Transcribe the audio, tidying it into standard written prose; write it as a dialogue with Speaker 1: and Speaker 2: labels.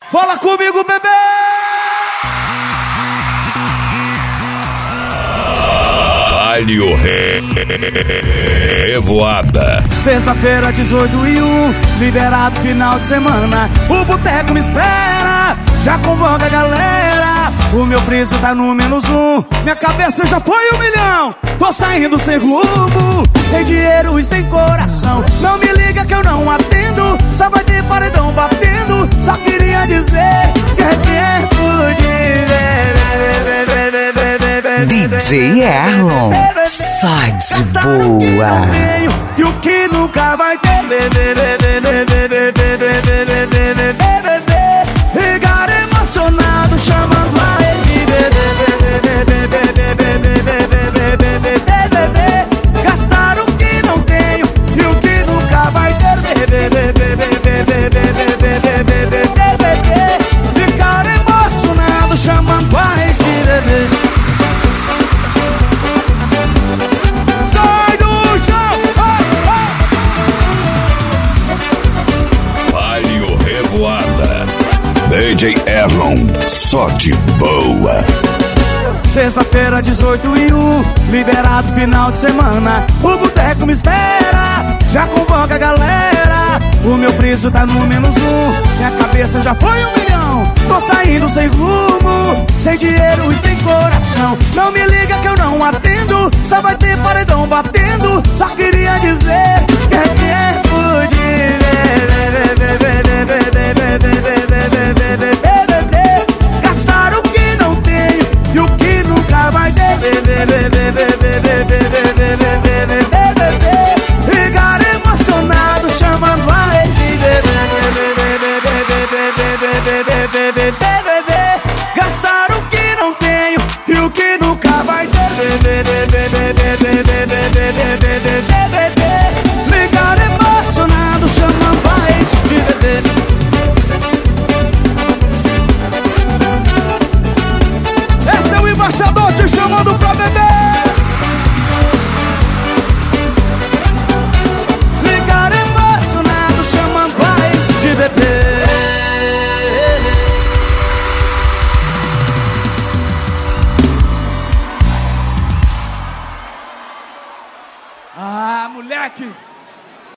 Speaker 1: Fala comigo, bebê!
Speaker 2: Baile Revoada.
Speaker 1: Sexta-feira, 18/1, liberado final de semana. O boteco me espera, já convoca a galera. O meu preço tá no -1, minha cabeça já foi 1 milhão. Tô saindo sem rumo, sem dinheiro e sem coração. Não me liga que eu não atendo, só vai ter paredão batendo. Só queria dizer que é tempo de
Speaker 3: DJ Erlon, só de boa.
Speaker 1: E o que nunca vai ter. Ficar emocionado chamando a rede. Gastar o que não tenho e o que nunca vai ter. Ficar emocionado chamando a rede.
Speaker 2: DJ Erlon, só de boa.
Speaker 1: Sexta-feira, 18/1, liberado final de semana. O boteco me espera, já convoca a galera. O meu preço tá no -1, minha cabeça já foi 1 milhão. Tô saindo sem rumo, sem dinheiro e sem coração. Não me liga que eu não atendo, só vai ter paredão batendo. Só queria dizer que é tempo de gastar o que não tenho e o que nunca vai ter. Ficar emocionado chamando a rede.